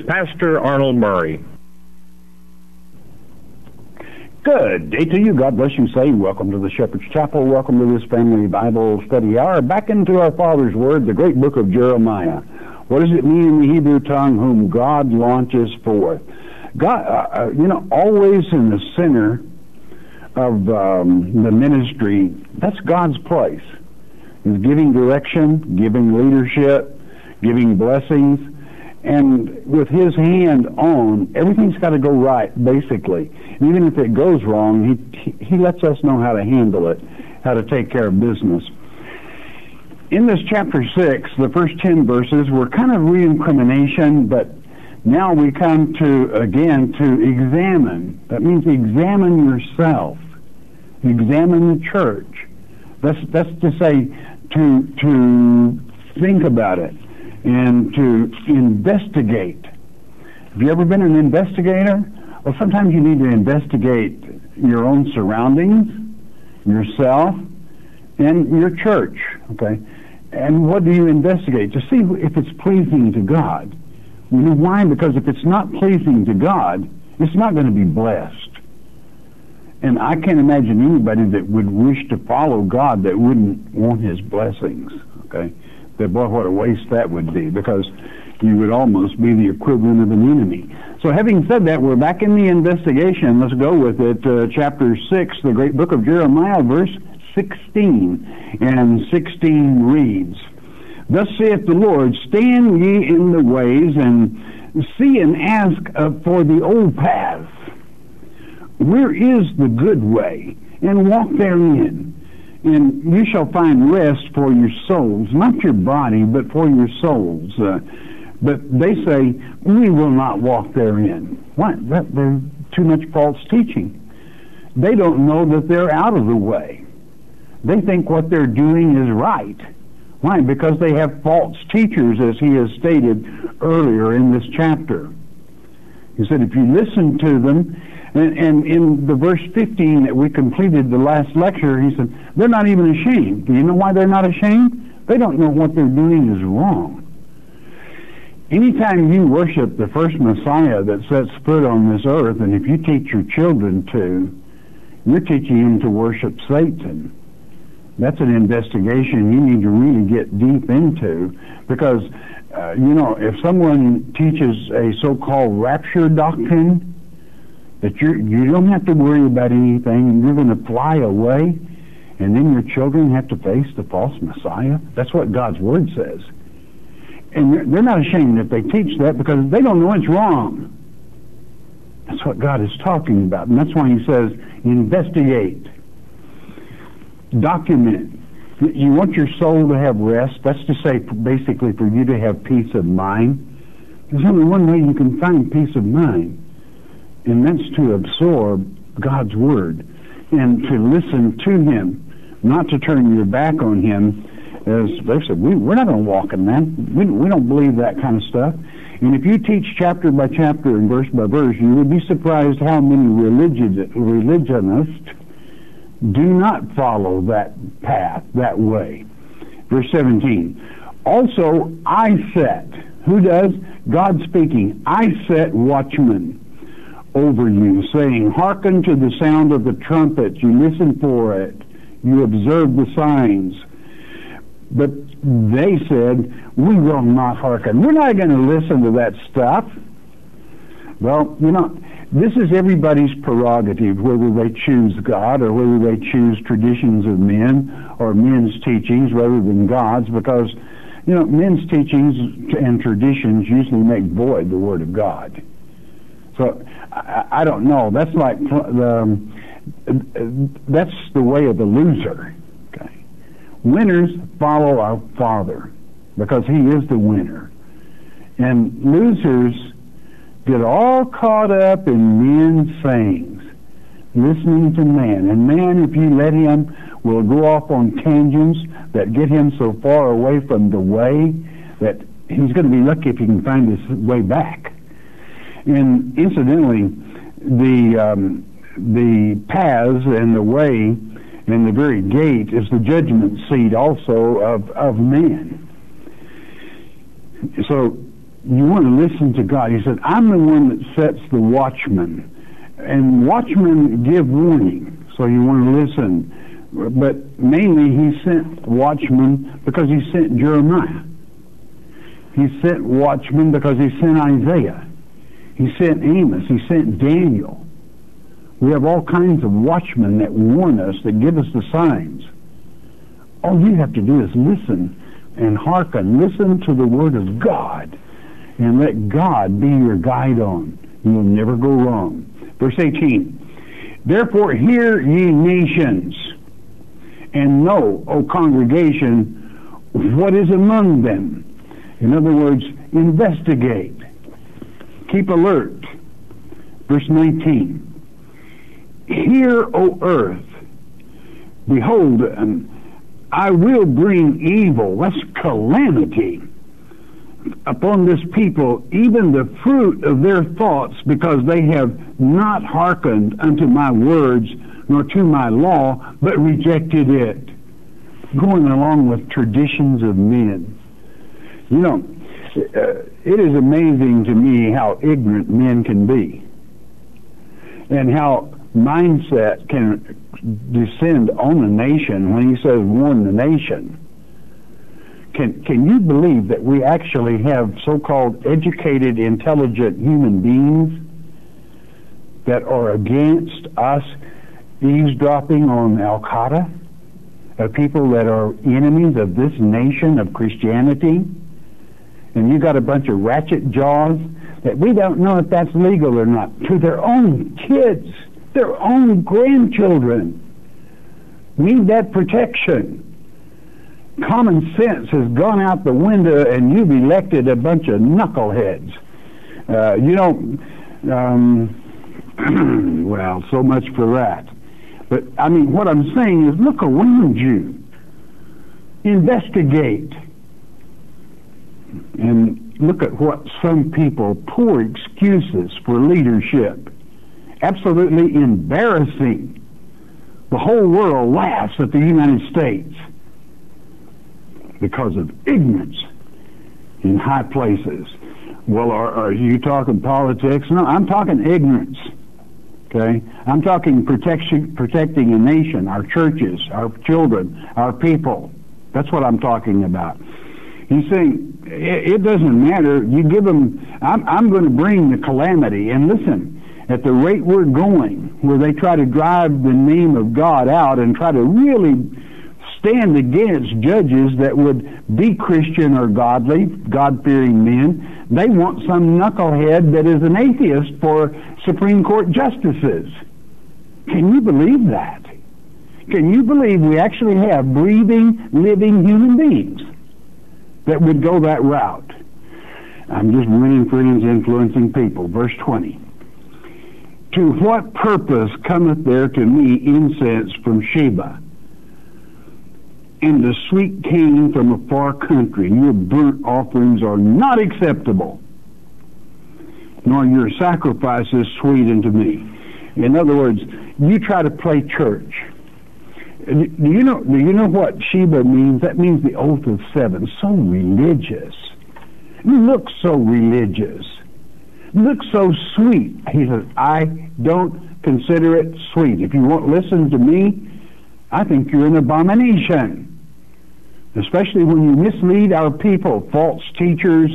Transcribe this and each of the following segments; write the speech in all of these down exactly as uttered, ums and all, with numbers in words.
Pastor Arnold Murray. Good day to you. God bless you. Say, welcome to the Shepherd's Chapel. Welcome to this family Bible study hour. Back into our Father's Word, the great book of Jeremiah. What does it mean in the Hebrew tongue? Whom God launches forth. God, uh, you know, always in the center of um, the ministry, that's God's place. He's giving direction, giving leadership, giving blessings, and with His hand on, everything's got to go right, basically. Even if it goes wrong, he, he lets us know how to handle it, how to take care of business. In this chapter six, the first ten verses were kind of re-incrimination, but now we come to, again, to examine. That means examine yourself. Examine the church. That's, that's to say, to, to think about it and to investigate. Have you ever been an investigator? Well, sometimes you need to investigate your own surroundings, yourself, and your church, okay? And what do you investigate? To see if it's pleasing to God. You know why? Because if it's not pleasing to God, it's not going to be blessed. And I can't imagine anybody that would wish to follow God that wouldn't want His blessings, okay? That, boy, what a waste that would be, because you would almost be the equivalent of an enemy. So having said that, we're back in the investigation. Let's go with it. Uh, chapter six, the great book of Jeremiah, verse sixteen. And sixteen reads, Thus saith the Lord, Stand ye in the ways, and see and ask uh, for the old paths. Where is the good way? And walk therein. And you shall find rest for your souls, not your body, but for your souls. Uh, but they say, we will not walk therein. Why? That, there's too much false teaching. They don't know that they're out of the way. They think what they're doing is right. Why? Because they have false teachers, as he has stated earlier in this chapter. He said, if you listen to them, and, and in the verse fifteen that we completed the last lecture, he said, they're not even ashamed. Do you know why they're not ashamed? They don't know what they're doing is wrong. Anytime you worship the first Messiah that sets foot on this earth, and if you teach your children to, you're teaching them to worship Satan. That's an investigation you need to really get deep into, because, uh, you know, if someone teaches a so-called rapture doctrine, that you're, you don't have to worry about anything, you're going to fly away, and then your children have to face the false Messiah. That's what God's Word says. And they're, they're not ashamed if they teach that, because they don't know it's wrong. That's what God is talking about, and that's why he says, investigate. Document. You want your soul to have rest. That's to say, basically, for you to have peace of mind. There's only one way you can find peace of mind, and that's to absorb God's Word and to listen to Him, not to turn your back on Him. As they said, we, we're not going to walk in that. We, we don't believe that kind of stuff. And if you teach chapter by chapter and verse by verse, you would be surprised how many religion, religionists do not follow that path, that way. Verse seventeen. Also, I set, who does? God speaking, I set watchmen over you, saying, hearken to the sound of the trumpet, you listen for it, you observe the signs. But they said, we will not hearken. We're not going to listen to that stuff. Well, you know, this is everybody's prerogative, whether they choose God or whether they choose traditions of men or men's teachings rather than God's, because, you know, men's teachings and traditions usually make void the Word of God. So, I, I don't know. That's like, um, that's the way of the loser. Okay. Winners follow our Father because He is the winner. And losers get all caught up in men's sayings, listening to man. And man, if you let him, will go off on tangents that get him so far away from the way that he's going to be lucky if he can find his way back. And incidentally, the um, the paths and the way and the very gate is the judgment seat also of, of man. So you want to listen to God. He said, I'm the one that sets the watchman. And watchmen give warning, so you want to listen. But mainly he sent watchmen because he sent Jeremiah. He sent watchmen because he sent Isaiah. He sent Amos. He sent Daniel. We have all kinds of watchmen that warn us, that give us the signs. All you have to do is listen and hearken. Listen to the Word of God and let God be your guide on. You'll never go wrong. Verse eighteen, therefore hear ye nations, and know, O congregation, what is among them. In other words, investigate. Keep alert. Verse nineteen, hear, O earth, behold, um, I will bring evil, that's calamity, upon this people, even the fruit of their thoughts, because they have not hearkened unto my words, nor to my law, but rejected it. Going along with traditions of men. You know, uh, it is amazing to me how ignorant men can be, and how mindset can descend on a nation. When he says warn the nation, can can you believe that we actually have so-called educated, intelligent human beings that are against us eavesdropping on Al-Qaeda, of people that are enemies of this nation of Christianity? And you got a bunch of ratchet jaws that we don't know if that's legal or not, to their own kids, their own grandchildren need that protection. Common sense has gone out the window, and you've elected a bunch of knuckleheads. Uh, you know, um, well, so much for that. But, I mean, what I'm saying is look around you. Investigate. And look at what some people, poor excuses for leadership. Absolutely embarrassing. The whole world laughs at the United States because of ignorance in high places. Well, are, are you talking politics? No, I'm talking ignorance. Okay? I'm talking protection, protecting a nation, our churches, our children, our people. That's what I'm talking about. He's saying, it, it doesn't matter. You give them, I'm, I'm going to bring the calamity. And listen, at the rate we're going, where they try to drive the name of God out and try to really stand against judges that would be Christian or godly, God-fearing men, they want some knucklehead that is an atheist for Supreme Court justices. Can you believe that? Can you believe we actually have breathing, living human beings that would go that route? I'm just winning friends, influencing people. Verse twenty. To what purpose cometh there to me incense from Sheba, and the sweet cane from a far country? Your burnt offerings are not acceptable, nor your sacrifices sweet unto me. In other words, you try to play church. Do you know, do you know what Sheba means? That means the oath of seven. So religious. Look so religious. Look so sweet. He says, I don't consider it sweet. If you won't listen to me, I think you're an abomination. Especially when you mislead our people, false teachers.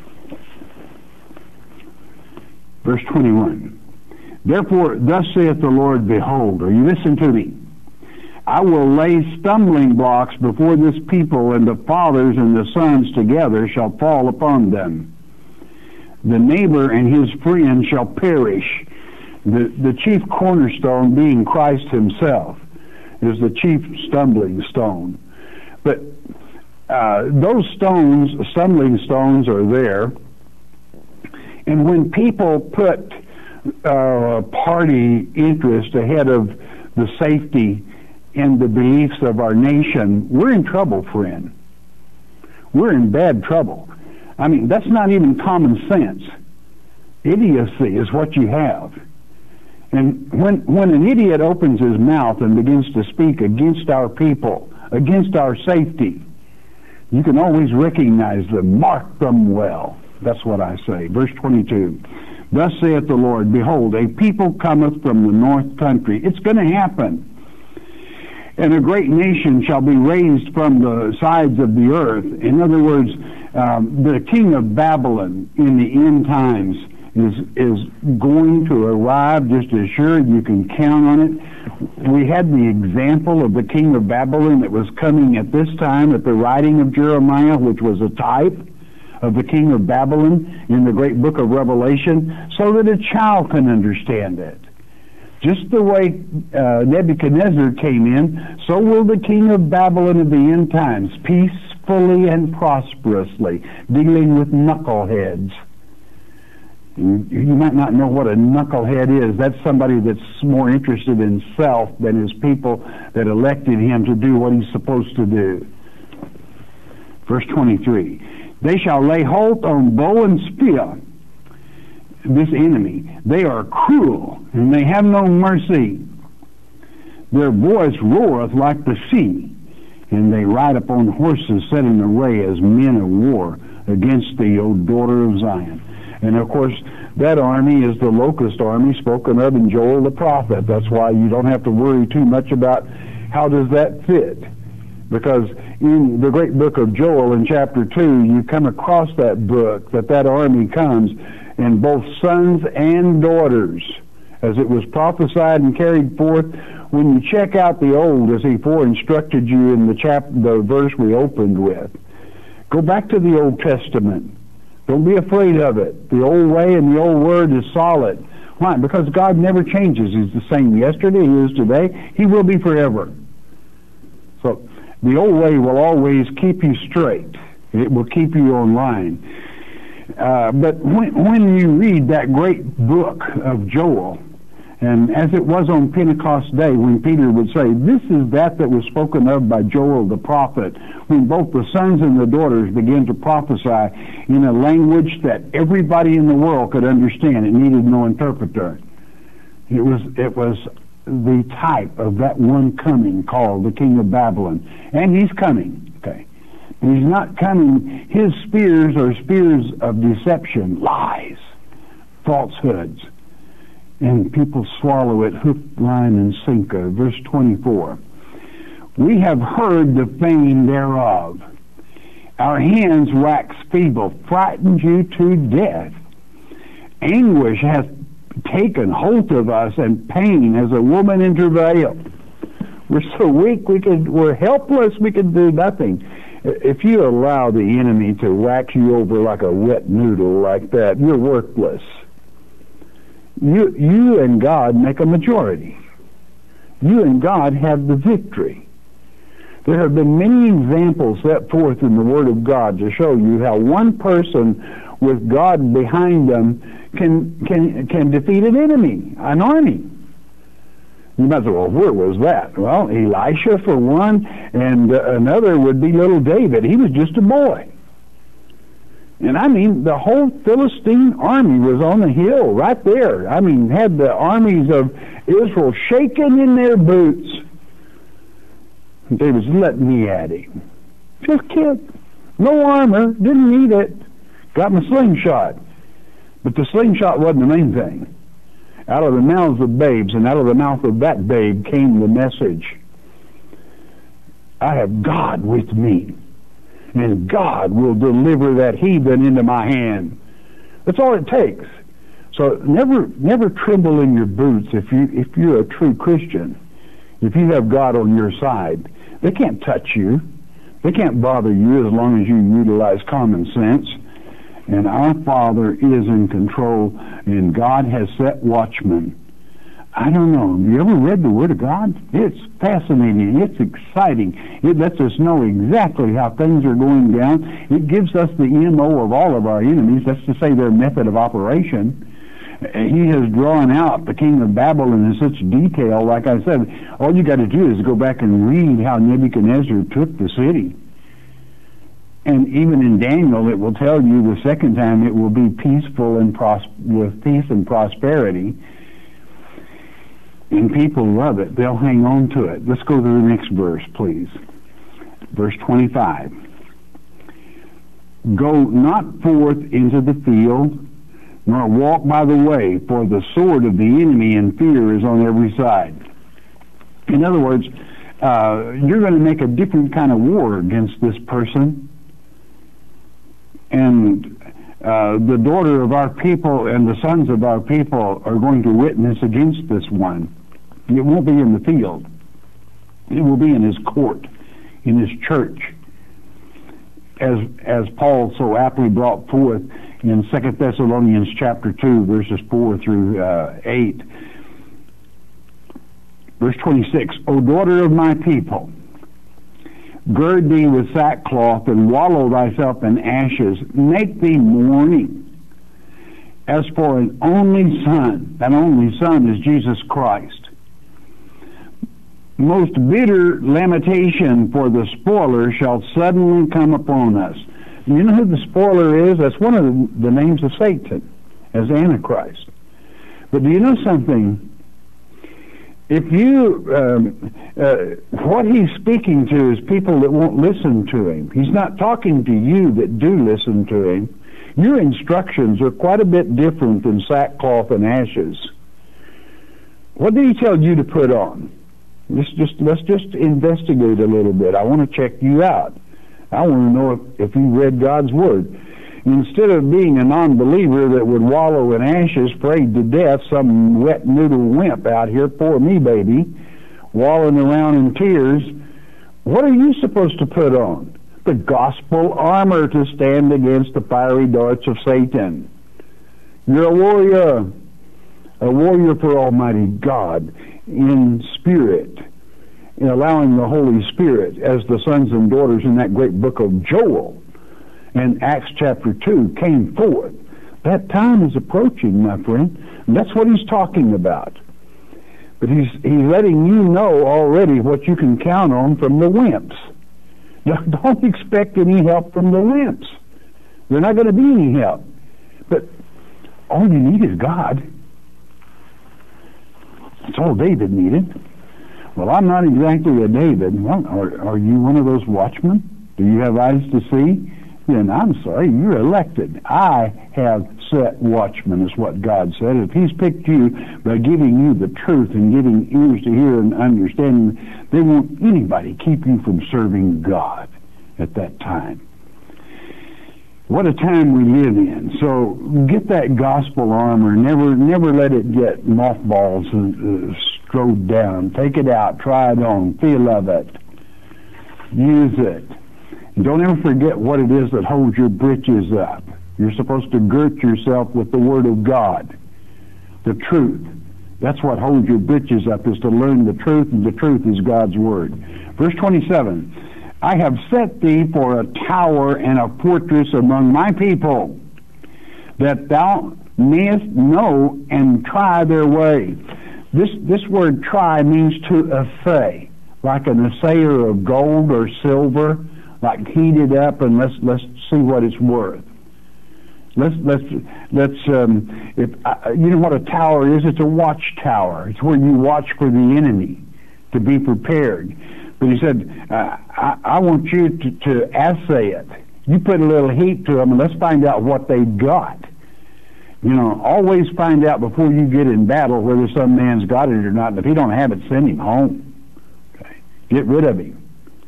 Verse twenty-one. Therefore, thus saith the Lord, behold, or you listen to me, I will lay stumbling blocks before this people, and the fathers and the sons together shall fall upon them. The neighbor and his friend shall perish. The, the chief cornerstone being Christ himself is the chief stumbling stone. But uh, those stones, stumbling stones, are there. And when people put uh, party interest ahead of the safety and the beliefs of our nation, we're in trouble, friend. We're in bad trouble. I mean, that's not even common sense. Idiocy is what you have. And when, when an idiot opens his mouth and begins to speak against our people, against our safety, you can always recognize them, mark them well. That's what I say. Verse twenty-two. Thus saith the Lord, behold, a people cometh from the north country. It's going to happen. And a great nation shall be raised from the sides of the earth. In other words, um, the king of Babylon in the end times is is going to arrive, just as sure you can count on it. We had the example of the king of Babylon that was coming at this time at the writing of Jeremiah, which was a type of the king of Babylon in the great book of Revelation, so that a child can understand it. Just the way uh, Nebuchadnezzar came in, so will the king of Babylon of the end times, peacefully and prosperously, dealing with knuckleheads. You, you might not know what a knucklehead is. That's somebody that's more interested in self than his people that elected him to do what he's supposed to do. Verse twenty-three. They shall lay hold on bow and spear, this enemy. They are cruel, and they have no mercy. Their voice roareth like the sea, and they ride upon horses set in array as men of war against thee, O daughter of Zion. And of course, that army is the locust army spoken of in Joel the prophet. That's why you don't have to worry too much about how does that fit. Because in the great book of Joel in chapter two, you come across that book, that that army comes, and both sons and daughters, as it was prophesied and carried forth. When you check out the old, as he fore-instructed you in the chap the verse we opened with, go back to the Old Testament. Don't be afraid of it. The old way and the old word is solid. Why? Because God never changes. He's the same yesterday, he is today, he will be forever. So the old way will always keep you straight. It will keep you on line. Uh, but when, when you read that great book of Joel, and as it was on Pentecost Day, when Peter would say, this is that that was spoken of by Joel the prophet, when both the sons and the daughters began to prophesy in a language that everybody in the world could understand. It needed no interpreter. It was, it was the type of that one coming called the king of Babylon. And he's coming, okay. He's not coming, his spears are spears of deception, lies, falsehoods. And people swallow it hook, line, and sinker. Verse twenty-four. We have heard the fame thereof. Our hands wax feeble, frightened you to death. Anguish hath taken hold of us, and pain as a woman in travail. We're so weak, we could, we're helpless, we can do nothing. If you allow the enemy to wax you over like a wet noodle like that, you're worthless. You, you and God make a majority. You and God have the victory. There have been many examples set forth in the Word of God to show you how one person with God behind them can can can defeat an enemy, an army. You might say, well, where was that? Well, Elisha for one, and uh, another would be little David. He was just a boy. And I mean, the whole Philistine army was on the hill right there. I mean, had the armies of Israel shaking in their boots. And David said, let me at him. Just a kid. No armor. Didn't need it. Got my slingshot. But the slingshot wasn't the main thing. Out of the mouths of babes, and out of the mouth of that babe came the message. I have God with me, and God will deliver that heathen into my hand. That's all it takes. So never never tremble in your boots if you if you're a true Christian. If you have God on your side, they can't touch you. They can't bother you as long as you utilize common sense. And our Father is in control, and God has set watchmen. I don't know. Have you ever read the Word of God? It's fascinating. It's exciting. It lets us know exactly how things are going down. It gives us the M O of all of our enemies. That's to say their method of operation. He has drawn out the king of Babylon in such detail. Like I said, all you got to do is go back and read how Nebuchadnezzar took the city. And even in Daniel, it will tell you the second time it will be peaceful and pros- with peace and prosperity. And people love it. They'll hang on to it. Let's go to the next verse, please. Verse twenty-five. Go not forth into the field, nor walk by the way, for the sword of the enemy and fear is on every side. In other words, uh, you're going to make a different kind of war against this person. And uh, the daughter of our people and the sons of our people are going to witness against this one. It won't be in the field. It will be in his court, in his church. As as Paul so aptly brought forth in Second Thessalonians chapter two, verses four through uh, eight. Verse twenty-six, O daughter of my people, gird thee with sackcloth and wallow thyself in ashes. Make thee mourning. As for an only son, that only son is Jesus Christ. Most bitter lamentation for the spoiler shall suddenly come upon us. You know who the spoiler is? That's one of the, the names of Satan, as Antichrist. But do you know something? If you, um, uh, what he's speaking to is people that won't listen to him. He's not talking to you that do listen to him. Your instructions are quite a bit different than sackcloth and ashes. What did he tell you to put on? Let's just, let's just investigate a little bit. I want to check you out. I want to know if, if you read God's Word. Instead of being a non-believer that would wallow in ashes, afraid to death, some wet noodle wimp out here, poor me baby, wallowing around in tears, what are you supposed to put on? The gospel armor to stand against the fiery darts of Satan. You're a warrior, a warrior for Almighty God in spirit, in allowing the Holy Spirit, as the sons and daughters in that great book of Joel and Acts chapter two came forth. That time is approaching, my friend. And that's what he's talking about. But he's he's letting you know already what you can count on from the wimps. Don't expect any help from the wimps. There's not going to be any help. But all you need is God. That's all David needed. Well, I'm not exactly a David. Well, are, are you one of those watchmen? Do you have eyes to see? Then I'm sorry, you're elected. I have set watchmen, is what God said. If he's picked you by giving you the truth and giving ears to hear and understanding, they won't anybody keep you from serving God at that time. What a time we live in. So get that gospel armor. Never never let it get mothballs and uh, strode down. Take it out. Try it on. Feel of it. Use it. And don't ever forget what it is that holds your britches up. You're supposed to girt yourself with the Word of God. The truth. That's what holds your britches up, is to learn the truth, and the truth is God's Word. Verse twenty-seven. I have set thee for a tower and a fortress among my people, that thou mayest know and try their way. This this word try means to assay, like an assayer of gold or silver, like heat it up and let's let's see what it's worth. Let's let's let's um, if uh, you know what a tower is, it's a watchtower. It's where you watch for the enemy to be prepared. But he said, uh, I, I want you to, to assay it. You put a little heat to them, and let's find out what they've got. You know, always find out before you get in battle whether some man's got it or not. And if he don't have it, send him home. Okay? Get rid of him.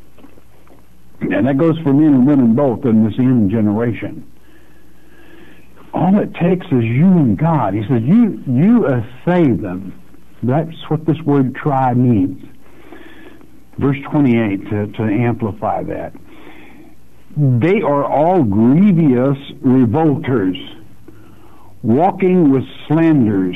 And that goes for men and women both in this end generation. All it takes is you and God. He says, you, you assay them. That's what this word try means. Verse twenty-eight, to, to amplify that. They are all grievous revolters, walking with slanders.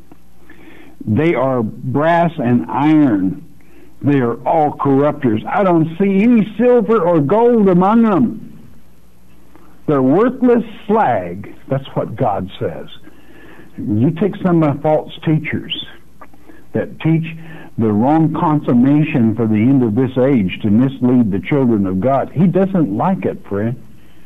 They are brass and iron. They are all corrupters. I don't see any silver or gold among them. They're worthless slag. That's what God says. You take some of the false teachers that teach the wrong consummation for the end of this age to mislead the children of God. He doesn't like it, friend.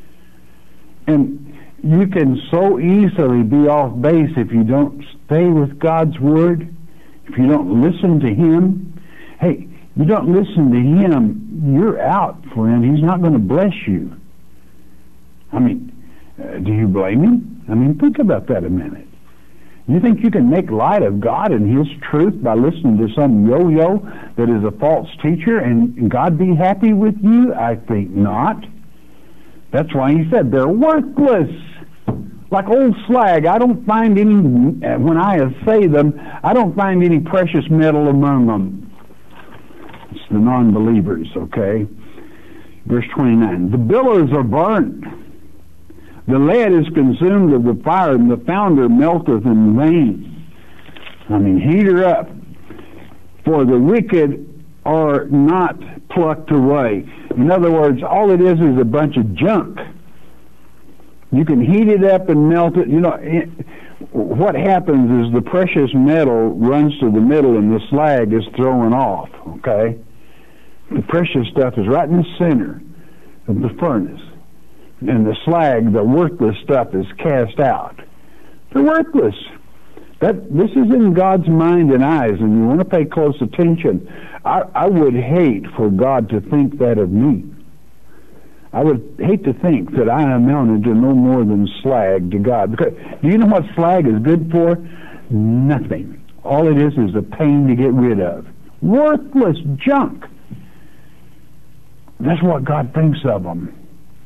And you can so easily be off base if you don't stay with God's Word, if you don't listen to Him. Hey, you don't listen to Him, you're out, friend. He's not going to bless you. I mean, uh, do you blame him? I mean, think about that a minute. You think you can make light of God and His truth by listening to some yo-yo that is a false teacher and God be happy with you? I think not. That's why He said they're worthless. Like old slag, I don't find any, when I assay them, I don't find any precious metal among them. It's the non-believers, okay? Verse twenty-nine, the billows are burnt. The lead is consumed of the fire, and the founder melteth in vain. I mean, heat her up. For the wicked are not plucked away. In other words, all it is is a bunch of junk. You can heat it up and melt it. You know, it, what happens is the precious metal runs to the middle and the slag is thrown off, okay? The precious stuff is right in the center of the furnace. And the slag, the worthless stuff, is cast out. They're worthless. That this is in God's mind and eyes, and you want to pay close attention. I, I would hate for God to think that of me. I would hate to think that I amounted to no more than slag to God. Because do you know what slag is good for? Nothing. All it is is a pain to get rid of. Worthless junk. That's what God thinks of them.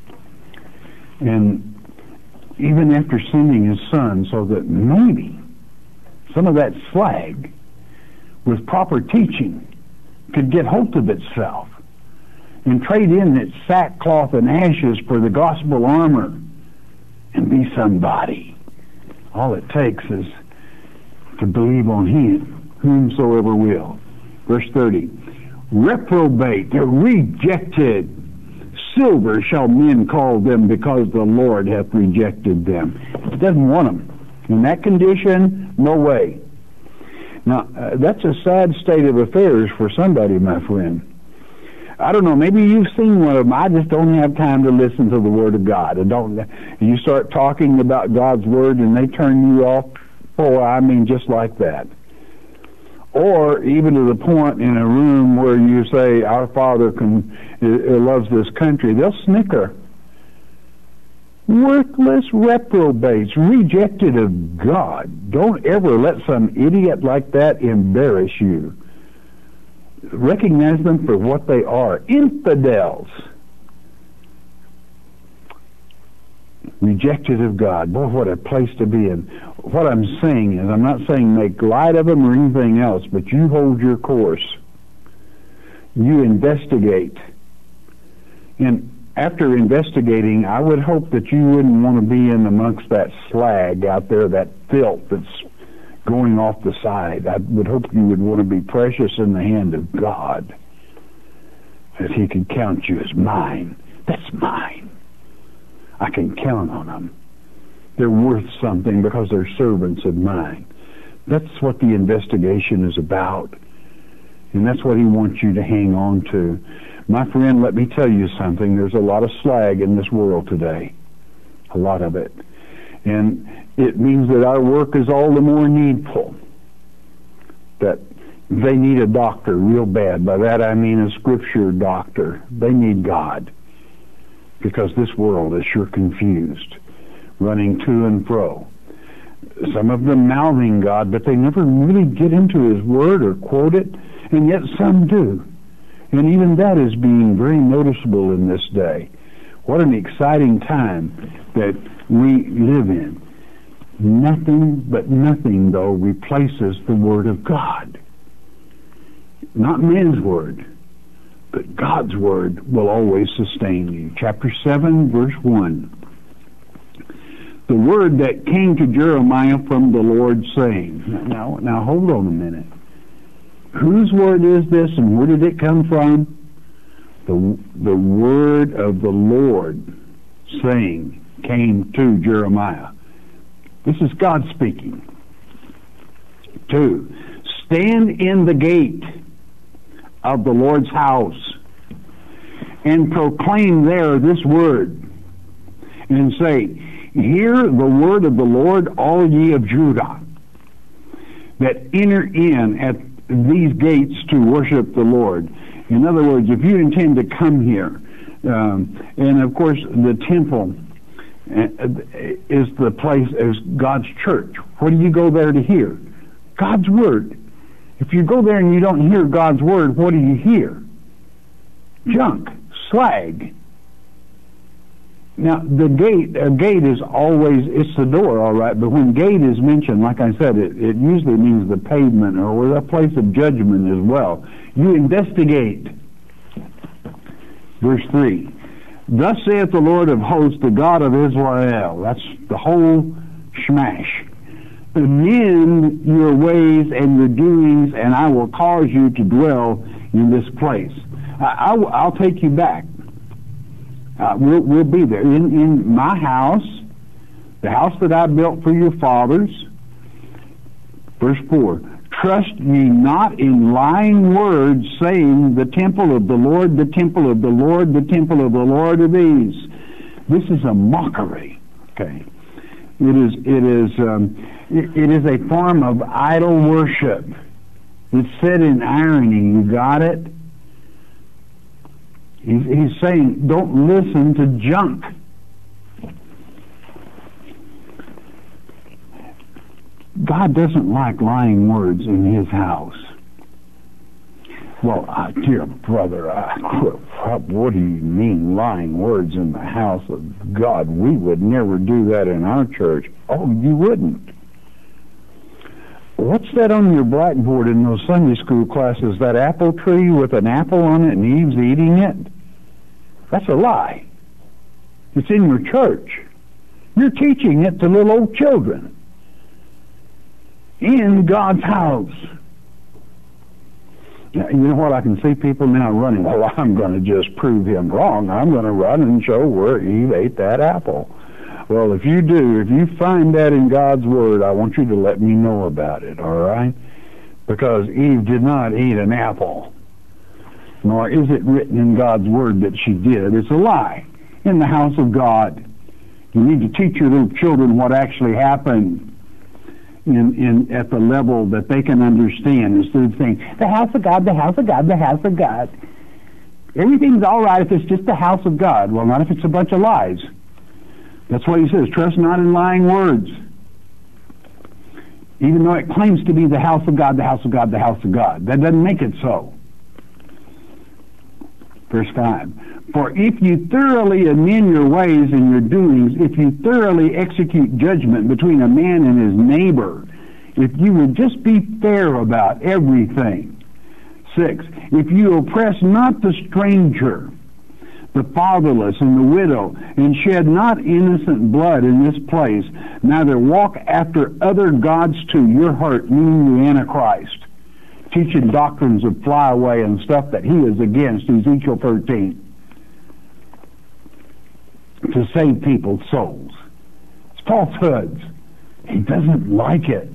And even after sending His Son so that maybe some of that slag, with proper teaching, could get hold of itself and trade in its sackcloth and ashes for the gospel armor and be somebody. All it takes is to believe on Him, whomsoever will. Verse thirty, reprobate, they're rejected. Silver shall men call them, because the Lord hath rejected them. He doesn't want them. In that condition, no way. Now, uh, that's a sad state of affairs for somebody, my friend. I don't know, maybe you've seen one of them. I just don't have time to listen to the Word of God. And don't, you start talking about God's Word and they turn you off. Oh, I mean, just like that. Or even to the point in a room where you say, our Father can, uh, loves this country, they'll snicker. Worthless reprobates, rejected of God. Don't ever let some idiot like that embarrass you. Recognize them for what they are. Infidels. Rejected of God. Boy, what a place to be in. What I'm saying is, I'm not saying make light of them or anything else, but you hold your course. You investigate. And after investigating, I would hope that you wouldn't want to be in amongst that slag out there, that filth that's going off the side. I would hope you would want to be precious in the hand of God, that He can count you as mine. That's mine. I can count on them. They're worth something because they're servants of mine. That's what the investigation is about. And that's what He wants you to hang on to. My friend, let me tell you something. There's a lot of slag in this world today. A lot of it. And it means that our work is all the more needful. That they need a doctor real bad. By that I mean a Scripture doctor. They need God. Because this world is sure confused, running to and fro. Some of them mouthing God, but they never really get into His Word or quote it, and yet some do. And even that is being very noticeable in this day. What an exciting time that we live in. Nothing but nothing, though, replaces the Word of God. Not man's Word, but God's Word will always sustain you. Chapter seven, verse one. The word that came to Jeremiah from the Lord, saying. Now, now hold on a minute. Whose word is this, and where did it come from? The, the word of the Lord, saying, came to Jeremiah. This is God speaking. Two, stand in the gate of the Lord's house and proclaim there this word, and say, hear the word of the Lord, all ye of Judah, that enter in at these gates to worship the Lord. In other words, if you intend to come here, um, and of course the temple is the place, is God's church. What do you go there to hear? God's Word. If you go there and you don't hear God's Word, what do you hear? Junk, slag. Now, the gate, a gate is always, it's the door, all right, but when gate is mentioned, like I said, it, it usually means the pavement or a place of judgment as well. You investigate. Verse three. Thus saith the Lord of hosts, the God of Israel. That's the whole shmash. Amend your ways and your doings, and I will cause you to dwell in this place. I, I, I'll take you back. Uh, we'll, we'll be there. In, in my house, the house that I built for your fathers. Verse four. Trust ye not in lying words, saying, the temple of the Lord, the temple of the Lord, the temple of the Lord are these. This is a mockery. Okay. It is, it is, um, it, it is a form of idol worship. It's said in irony. You got it? He's, he's saying, don't listen to junk. God doesn't like lying words in His house. Well, uh, dear brother, uh, what do you mean lying words in the house of God? We would never do that in our church. Oh, you wouldn't. What's that on your blackboard in those Sunday school classes? That apple tree with an apple on it and Eve's eating it? That's a lie. It's in your church. You're teaching it to little old children in God's house. Now, you know what? I can see people now running. Well, I'm going to just prove him wrong. I'm going to run and show where Eve ate that apple. Well, if you do, if you find that in God's Word, I want you to let me know about it, all right? Because Eve did not eat an apple, nor is it written in God's Word that she did. It's a lie. In the house of God, you need to teach your little children what actually happened in, in at the level that they can understand, instead of saying, the house of God, the house of God, the house of God. Everything's all right if it's just the house of God. Well, not if it's a bunch of lies. That's what he says, trust not in lying words. Even though it claims to be the house of God, the house of God, the house of God. That doesn't make it so. Verse five. For if you thoroughly amend your ways and your doings, if you thoroughly execute judgment between a man and his neighbor, if you would just be fair about everything. Six. If you oppress not the stranger, the fatherless and the widow, and shed not innocent blood in this place, neither walk after other gods to your heart, meaning the Antichrist, teaching doctrines of flyaway and stuff that he is against, Ezekiel thirteen, to save people's souls. It's falsehoods. He doesn't like it.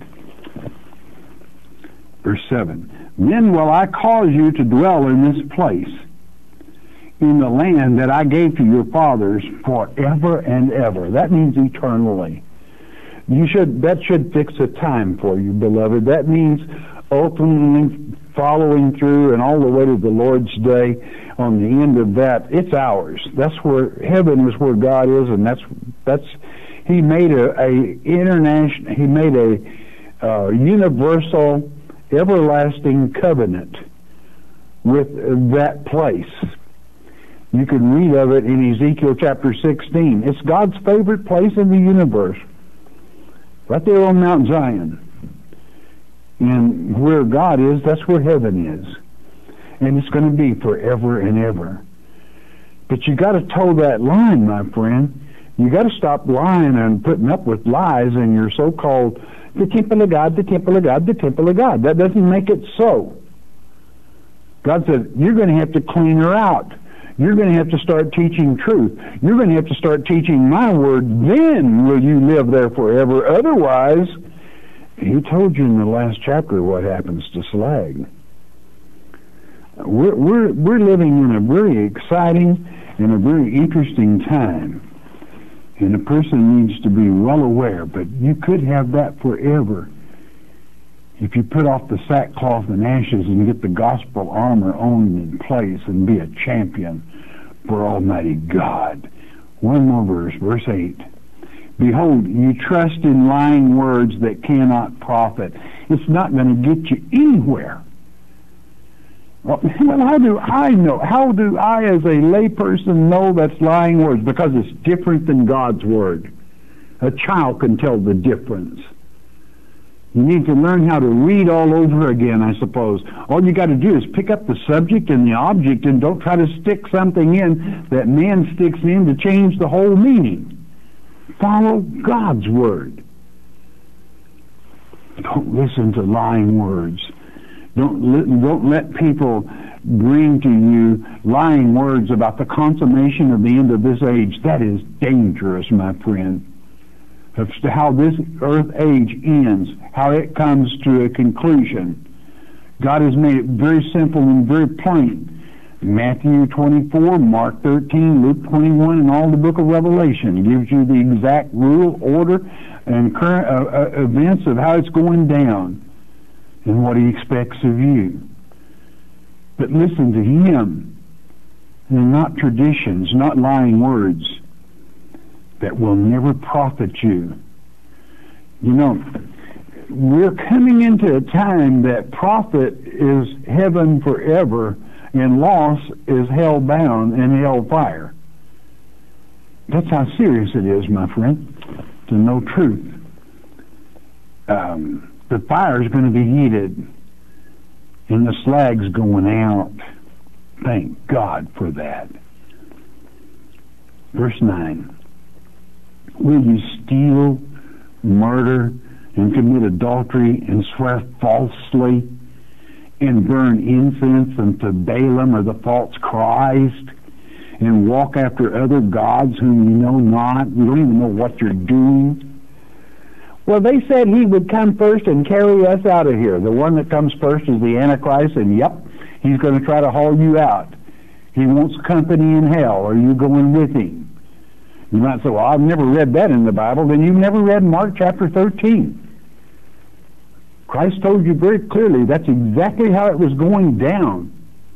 Verse seven. Then will I cause you to dwell in this place, in the land that I gave to your fathers forever and ever. That means eternally. You should, that should fix a time for you, beloved. That means ultimately following through and all the way to the Lord's day. On the end of that, it's ours. That's where heaven is, where God is, and that's that's. He made a, a international. He made a uh, universal, everlasting covenant with that place. You can read of it in Ezekiel chapter sixteen. It's God's favorite place in the universe, right there on Mount Zion. And where God is, that's where heaven is. And it's going to be forever and ever. But you got to toe that line, my friend. You got to stop lying and putting up with lies in your so-called the temple of God, the temple of God, the temple of God. That doesn't make it so. God said, you're going to have to clean her out. You're going to have to start teaching truth. You're going to have to start teaching my word. Then will you live there forever. Otherwise, he told you in the last chapter what happens to slag. We're, we're, we're living in a very exciting and a very interesting time. And a person needs to be well aware, but you could have that forever if you put off the sackcloth and ashes and get the gospel armor on in place and be a champion for Almighty God. One more verse, verse eight. Behold, you trust in lying words that cannot profit. It's not going to get you anywhere. Well, how do I know? How do I, as a layperson, know that's lying words? Because it's different than God's Word. A child can tell the difference. You need to learn how to read all over again, I suppose. All you got to do is pick up the subject and the object, and don't try to stick something in that man sticks in to change the whole meaning. Follow God's Word. Don't listen to lying words. Don't li- don't let people bring to you lying words about the consummation of the end of this age. That is dangerous, my friend. Of how this earth age ends, how it comes to a conclusion. God has made it very simple and very plain. Matthew twenty-four, Mark thirteen, Luke twenty-one, and all the book of Revelation gives you the exact rule, order, and current uh, uh, events of how it's going down and what He expects of you. But listen to Him, and not traditions, not lying words that will never profit you. You know, we're coming into a time that profit is heaven forever and loss is hell bound and hell fire. That's how serious it is, my friend, to know truth. Um, the fire is going to be heated and the slag's going out. Thank God for that. Verse nine. Will you steal, murder, and commit adultery, and swear falsely, and burn incense unto Balaam or the false Christ, and walk after other gods whom you know not? You don't even know what you're doing. Well, they said He would come first and carry us out of here. The one that comes first is the Antichrist, and yep, he's going to try to haul you out. He wants company in hell. Are you going with him? You might say, well, I've never read that in the Bible. Then you've never read Mark chapter thirteen. Christ told you very clearly that's exactly how it was going down.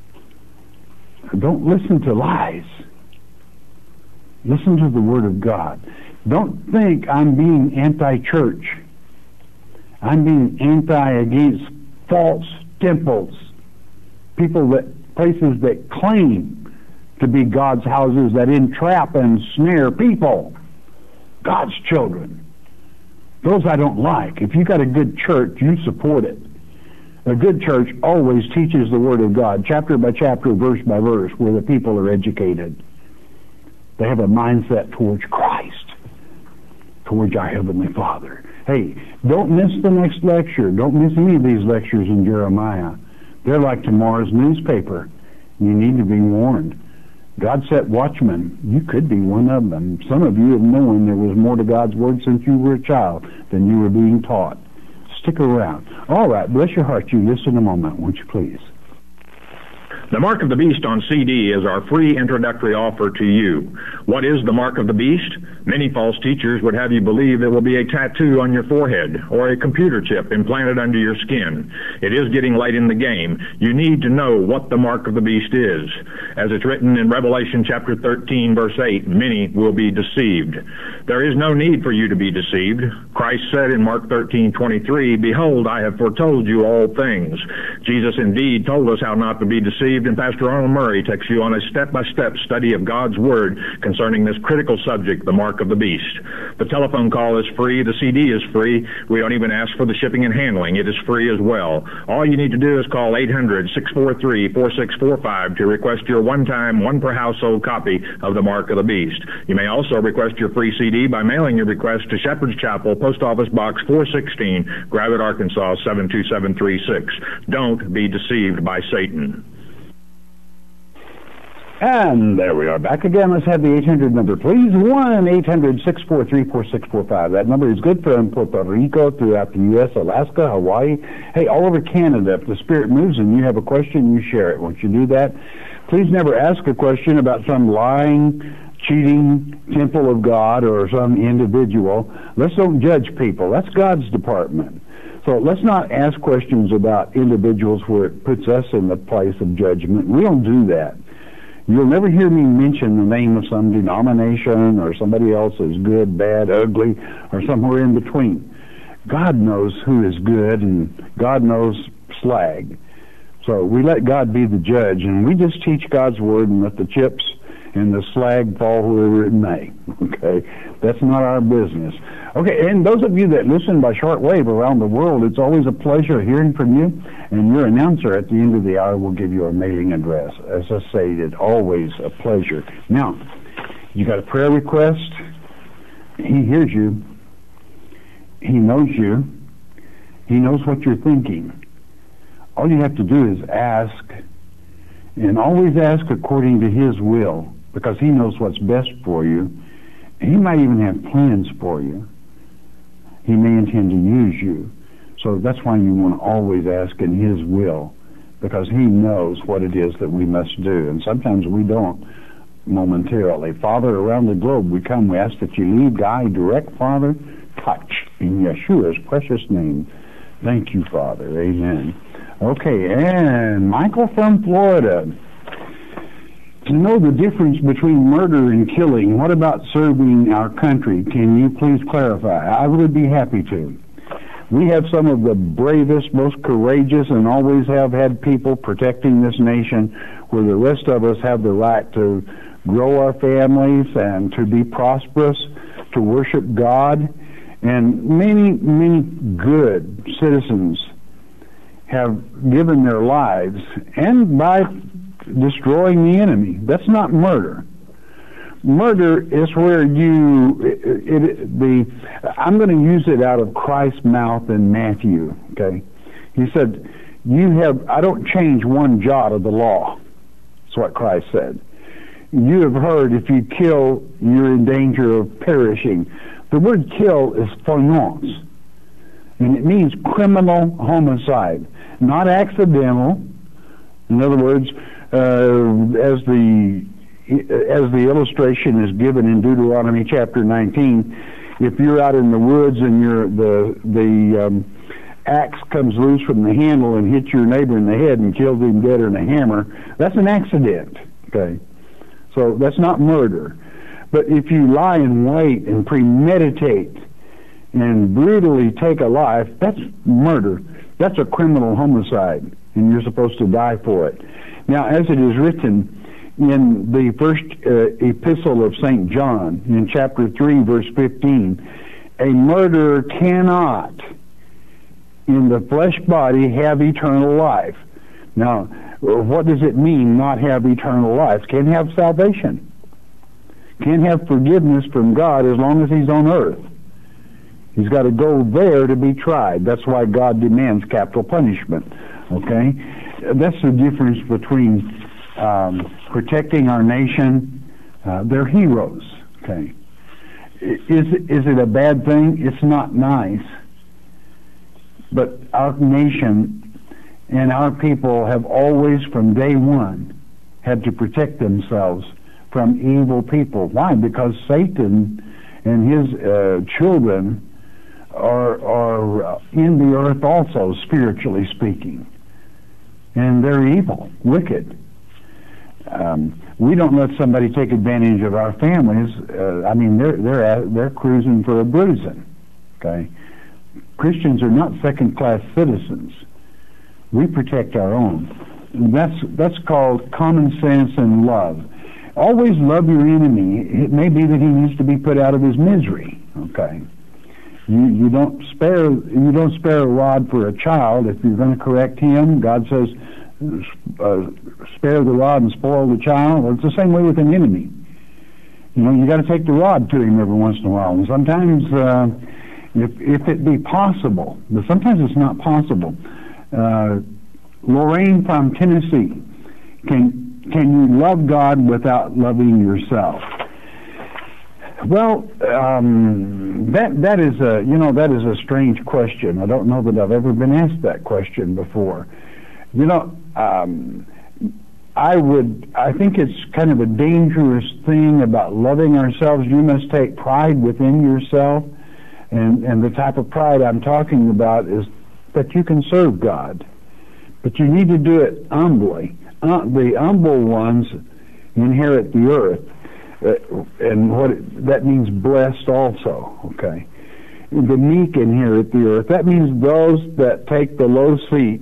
Don't listen to lies. Listen to the Word of God. Don't think I'm being anti-church. I'm being anti-against false temples. People that, places that claim to be God's houses that entrap and snare people. God's children. Those I don't like. If you got a good church, you support it. A good church always teaches the Word of God, chapter by chapter, verse by verse, where the people are educated. They have a mindset towards Christ, towards our Heavenly Father. Hey, don't miss the next lecture. Don't miss any of these lectures in Jeremiah. They're like tomorrow's newspaper. You need to be warned. God set watchmen. You could be one of them. Some of you have known there was more to God's Word since you were a child than you were being taught. Stick around. All right, bless your heart. You listen a moment, won't you please? The Mark of the Beast on C D is our free introductory offer to you. What is the Mark of the Beast? Many false teachers would have you believe it will be a tattoo on your forehead or a computer chip implanted under your skin. It is getting late in the game. You need to know what the Mark of the Beast is. As it's written in Revelation chapter thirteen, verse eight, many will be deceived. There is no need for you to be deceived. Christ said in Mark thirteen twenty-three, Behold, I have foretold you all things. Jesus indeed told us how not to be deceived, and Pastor Arnold Murray takes you on a step-by-step study of God's Word concerning this critical subject, the Mark of the Beast. The telephone call is free. The C D is free. We don't even ask for the shipping and handling. It is free as well. All you need to do is call eight hundred, six four three, four six four five to request your one-time, one-per-household copy of the Mark of the Beast. You may also request your free C D by mailing your request to Shepherd's Chapel, Post Office Box four sixteen, Gravette, Arkansas seven two seven three six. Don't be deceived by Satan. And there we are back again. Let's have the eight hundred number, please. one eight hundred, six four three, four six four five. That number is good from Puerto Rico, throughout the U S, Alaska, Hawaii. Hey, all over Canada. If the Spirit moves and you have a question, you share it. Once you do that, please never ask a question about some lying, cheating temple of God or some individual. Let's don't judge people. That's God's department. So let's not ask questions about individuals where it puts us in the place of judgment. We don't do that. You'll never hear me mention the name of some denomination or somebody else as good, bad, ugly, or somewhere in between. God knows who is good, and God knows slag. So we let God be the judge, and we just teach God's word and let the chips and the slag fall wherever it may. Okay? That's not our business. Okay, and those of you that listen by shortwave around the world, it's always a pleasure hearing from you, and your announcer at the end of the hour will give you a mailing address. As I say, it's always a pleasure. Now, you got a prayer request? He hears you. He knows you. He knows what you're thinking. All you have to do is ask, and always ask according to His will, because He knows what's best for you. He might even have plans for you. He may intend to use you. So that's why you want to always ask in His will, because He knows what it is that we must do. And sometimes we don't momentarily. Father, around the globe we come, we ask that you lead, guide, direct, Father, touch in Yeshua's precious name. Thank you, Father. Amen. Okay, and Michael from Florida. To know the difference between murder and killing, what about serving our country? Can you please clarify? I would be happy to. We have some of the bravest, most courageous, and always have had people protecting this nation, where the rest of us have the right to grow our families and to be prosperous, to worship God. And many, many good citizens have given their lives, and by destroying the enemy. That's not murder. Murder is where you, it, it, the, I'm going to use it out of Christ's mouth in Matthew, okay? He said, you have, I don't change one jot of the law. That's what Christ said. You have heard, if you kill, you're in danger of perishing. The word kill is foions, and it means criminal homicide, not accidental. In other words, Uh, as the as the illustration is given in Deuteronomy chapter nineteen, if you're out in the woods and you're, the the um, axe comes loose from the handle and hits your neighbor in the head and kills him dead in a hammer, that's an accident. Okay, so that's not murder. But if you lie in wait and premeditate and brutally take a life, that's murder. That's a criminal homicide, and you're supposed to die for it. Now, as it is written in the first uh, epistle of Saint John, in chapter three, verse fifteen, a murderer cannot, in the flesh body, have eternal life. Now, what does it mean, not have eternal life? Can have salvation. Can have forgiveness from God as long as he's on earth. He's got to go there to be tried. That's why God demands capital punishment. Okay? That's the difference between um, protecting our nation. Uh, they're heroes. Okay? Is, is it a bad thing? It's not nice. But our nation and our people have always, from day one, had to protect themselves from evil people. Why? Because Satan and his uh, children are, are in the earth also, spiritually speaking. And they're evil, wicked. Um, we don't let somebody take advantage of our families. Uh, I mean, they're they're they're cruising for a bruising. Okay, Christians are not second-class citizens. We protect our own. That's that's called common sense and love. Always love your enemy. It may be that he needs to be put out of his misery. Okay. You, you don't spare you don't spare a rod for a child. If you're going to correct him, God says, uh, spare the rod and spoil the child. Well, it's the same way with an enemy. You know, you got to take the rod to him every once in a while. And sometimes, uh, if if it be possible, but sometimes it's not possible. Uh, Lorraine from Tennessee, can can you love God without loving yourself? Well, um, that that is a you know that is a strange question. I don't know that I've ever been asked that question before. You know, um, I would I think it's kind of a dangerous thing about loving ourselves. You must take pride within yourself, and and the type of pride I'm talking about is that you can serve God, but you need to do it humbly. Uh, the humble ones inherit the earth. Uh, and what it, that means blessed also, okay? The meek inherit the earth. That means those that take the low seat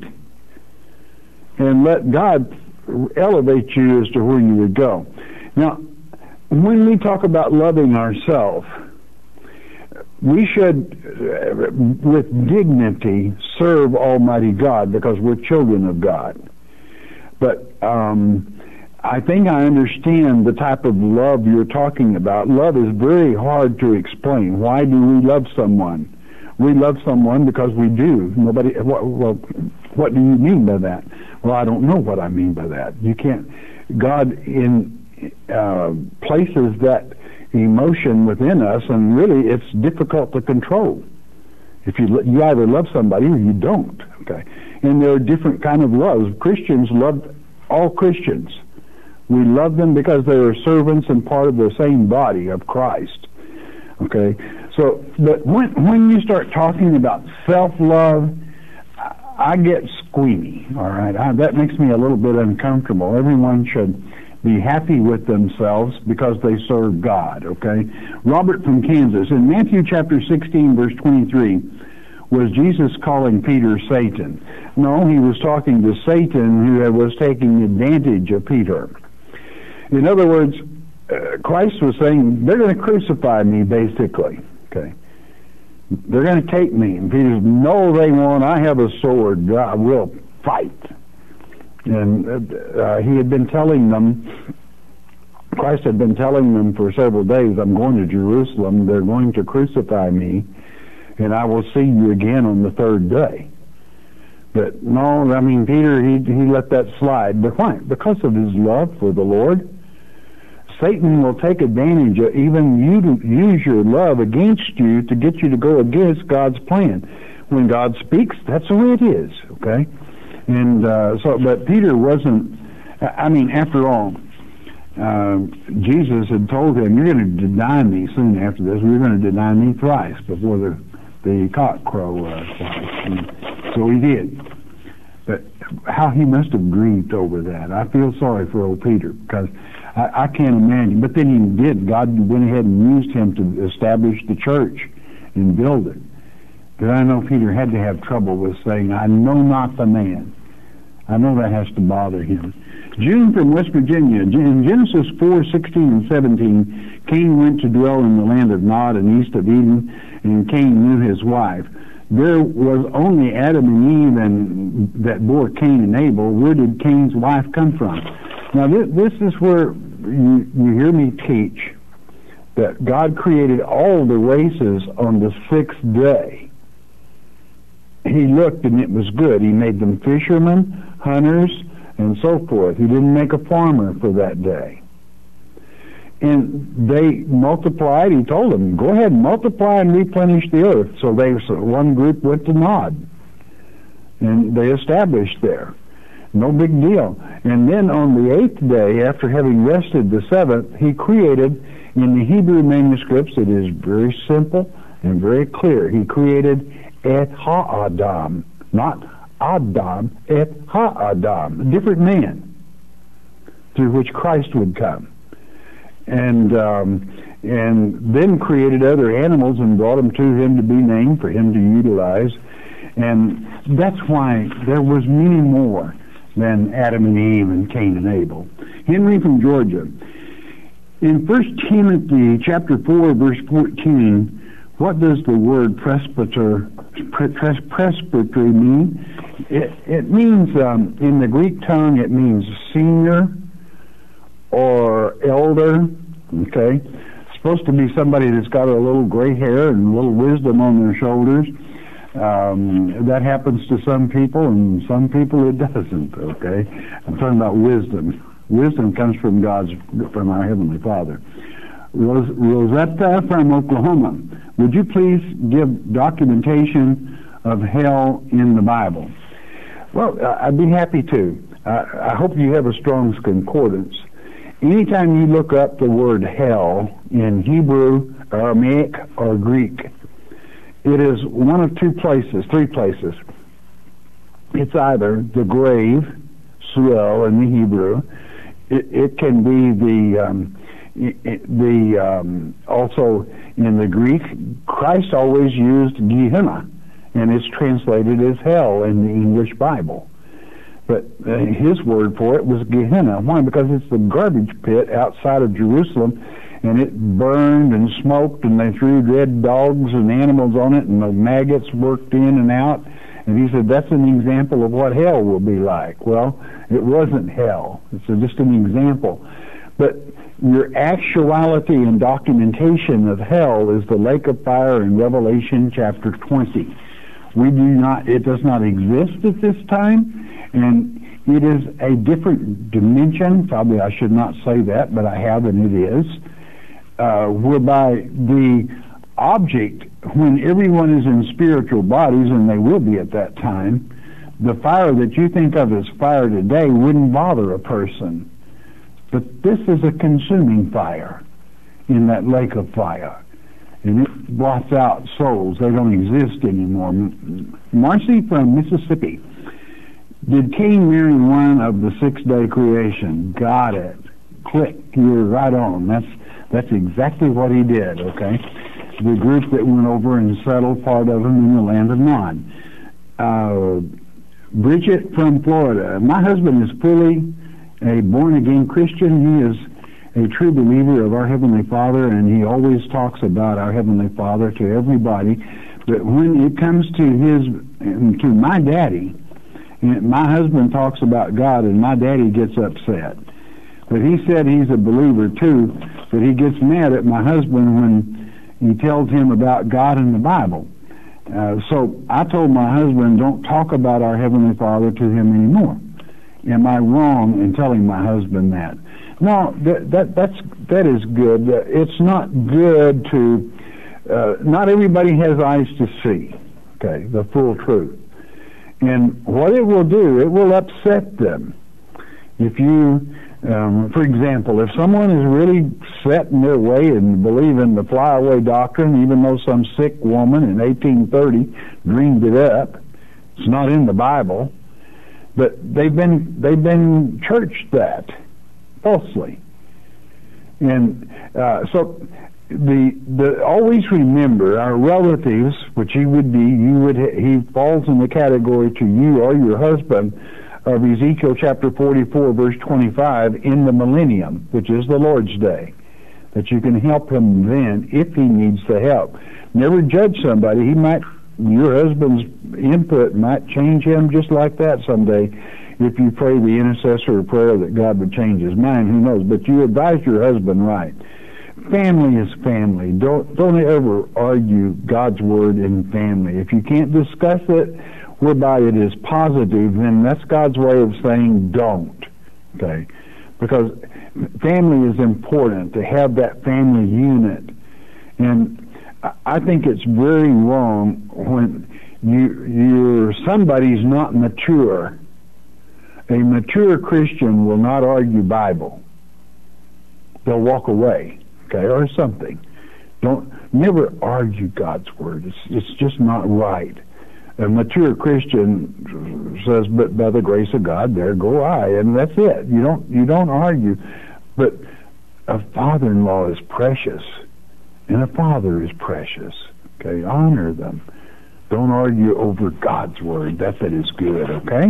and let God elevate you as to where you would go. Now, when we talk about loving ourselves, we should, uh, with dignity, serve Almighty God because we're children of God. But um, I think I understand the type of love you're talking about. Love is very hard to explain. Why do we love someone? We love someone because we do. Nobody. Well, what do you mean by that? Well, I don't know what I mean by that. You can't. God in uh, places that emotion within us, and really, it's difficult to control. If you you either love somebody or you don't. Okay, and there are different kind of loves. Christians love all Christians. We love them because they are servants and part of the same body of Christ. Okay? So, but when when you start talking about self-love, I, I get squeamy, all right? I, that makes me a little bit uncomfortable. Everyone should be happy with themselves because they serve God, okay? Robert from Kansas, in Matthew chapter sixteen, verse twenty-three, was Jesus calling Peter Satan? No, he was talking to Satan, who was taking advantage of Peter. In other words, uh, Christ was saying, they're going to crucify me, basically. Okay, they're going to take me. And Peter said, no, they won't. I have a sword. I will fight. And uh, he had been telling them, Christ had been telling them for several days, I'm going to Jerusalem. They're going to crucify me, and I will see you again on the third day. But no, I mean, Peter, he, he let that slide. But why? Because of his love for the Lord. Satan will take advantage of even you to use your love against you to get you to go against God's plan. When God speaks, that's the way it is, okay? And uh, so, but Peter wasn't, I mean, after all, uh, Jesus had told him, you're going to deny me soon after this. You're going to deny me thrice before the, the cock crow uh, twice. And so he did. But how he must have grieved over that. I feel sorry for old Peter because I, I can't imagine. But then he did. God went ahead and used him to establish the church and build it. But I know Peter had to have trouble with saying, I know not the man. I know that has to bother him. June from West Virginia. In Genesis four, sixteen and seventeen, Cain went to dwell in the land of Nod and east of Eden, and Cain knew his wife. There was only Adam and Eve and that bore Cain and Abel. Where did Cain's wife come from? Now this, this is where you, you hear me teach that God created all the races on the sixth day. He looked and it was good. He made them fishermen, hunters, and so forth. He didn't make a farmer for that day. And they multiplied. He told them, go ahead and multiply and replenish the earth. So they, so one group went to Nod, and they established there. No big deal. And then on the eighth day, after having rested the seventh, he created, in the Hebrew manuscripts, it is very simple and very clear. He created Et Ha-Adam, not Adam, Et Ha-Adam, a different man through which Christ would come. And um, and then created other animals and brought them to him to be named, for him to utilize. And that's why there was many more than Adam and Eve and Cain and Abel. Henry from Georgia. In First Timothy chapter four, verse fourteen, what does the word presbyter, pres, presbytery mean? It, it means, um, in the Greek tongue, it means senior or elder, okay? It's supposed to be somebody that's got a little gray hair and a little wisdom on their shoulders. Um, that happens to some people, and some people it doesn't, okay? I'm talking about wisdom. Wisdom comes from God's, from our Heavenly Father. Ros- Rosetta from Oklahoma, would you please give documentation of hell in the Bible? Well, I'd be happy to. I, I hope you have a Strong's Concordance. Anytime you look up the word hell in Hebrew, Aramaic, or Greek, it is one of two places, three places. It's either the grave, Sheol in the Hebrew, it, it can be the um, it, the um, also in the Greek, Christ always used Gehenna, and it's translated as hell in the English Bible. But uh, his word for it was Gehenna. Why? Because it's the garbage pit outside of Jerusalem, and it burned and smoked, and they threw dead dogs and animals on it, and the maggots worked in and out. And he said, that's an example of what hell will be like. Well, it wasn't hell. It's just an example. But your actuality and documentation of hell is the lake of fire in Revelation chapter twenty. We do not, it does not exist at this time, and it is a different dimension. Probably I should not say that, but I have, and it is, uh, whereby the object, when everyone is in spiritual bodies, and they will be at that time, the fire that you think of as fire today wouldn't bother a person. But this is a consuming fire in that lake of fire. And it blots out souls. They don't exist anymore. Marcy from Mississippi. Did Cain marry one of the six-day creation? Got it. Click. You're right on. That's that's exactly what he did, okay? The group that went over and settled part of them in the land of Nod. Uh, Bridget from Florida. My husband is fully a born-again Christian. He is a true believer of our Heavenly Father, and he always talks about our Heavenly Father to everybody. But when it comes to his, to my daddy, my husband talks about God, and my daddy gets upset. But he said he's a believer too, but he gets mad at my husband when he tells him about God and the Bible. Uh, so I told my husband, don't talk about our Heavenly Father to him anymore. Am I wrong in telling my husband that? No, that, that that's that is good. Uh, it's not good to. Uh, not everybody has eyes to see. Okay, the full truth. And what it will do, it will upset them. If you, um, for example, if someone is really set in their way and believe in the flyaway doctrine, even though some sick woman in eighteen thirty dreamed it up, it's not in the Bible, but they've been they've been churched that falsely. And uh, so the the always remember our relatives, which he would be, you would he falls in the category to you or your husband of Ezekiel chapter forty-four verse twenty-five in the millennium, which is the Lord's day, that you can help him then if he needs the help. Never judge somebody. He might, your husband's input might change him just like that someday. If you pray the intercessor prayer that God would change his mind, who knows? But you advise your husband right. Family is family. Don't don't ever argue God's word in family. If you can't discuss it whereby it is positive, then that's God's way of saying don't. Okay? Because family is important, to have that family unit. And I think it's very wrong when you you're somebody's not mature. A mature Christian will not argue Bible. They'll walk away, okay, or something. Don't never argue God's word. It's it's just not right. A mature Christian says, "But by the grace of God, there go I," and that's it. You don't you don't argue. But a father-in-law is precious, and a father is precious. Okay, honor them. Don't argue over God's word. That that is good. Okay.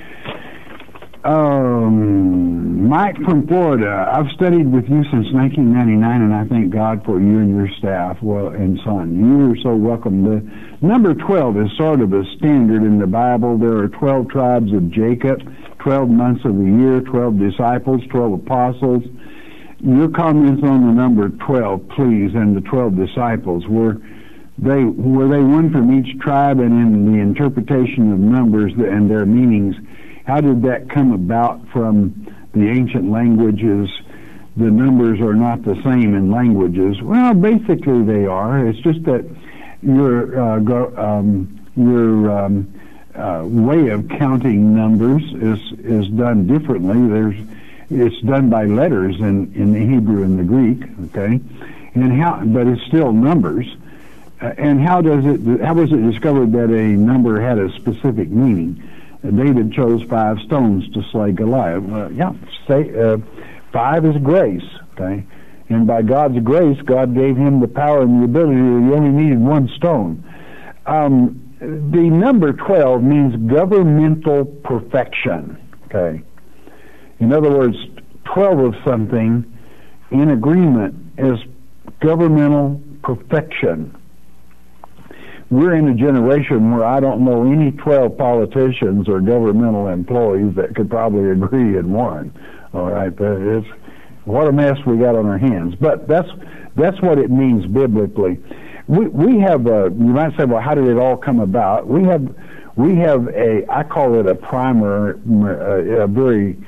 Um, Mike from Florida. I've studied with you since nineteen ninety-nine, and I thank God for you and your staff, well, and son. You are so welcome. The number twelve is sort of a standard in the Bible. There are twelve tribes of Jacob, twelve months of the year, twelve disciples, twelve apostles. Your comments on the number twelve, please, and the twelve disciples. Were they were they one from each tribe, and in the interpretation of numbers and their meanings, how did that come about from the ancient languages? The numbers are not the same in languages. Well, basically they are. It's just that your uh, go, um, your um, uh, way of counting numbers is is done differently. There's it's done by letters in in the Hebrew and the Greek. Okay, and how? But it's still numbers. Uh, and how does it? How was it discovered that a number had a specific meaning? David chose five stones to slay Goliath. Uh, yeah, say, uh, five is grace, okay? And by God's grace, God gave him the power and the ability. He only needed one stone. Um, the number twelve means governmental perfection, okay? In other words, twelve of something in agreement is governmental perfection. We're in a generation where I don't know any twelve politicians or governmental employees that could probably agree in one. All right, it's, what a mess we got on our hands. But that's that's what it means biblically. We we have a, you might say, well, how did it all come about? We have we have a, I call it a primer, a, a very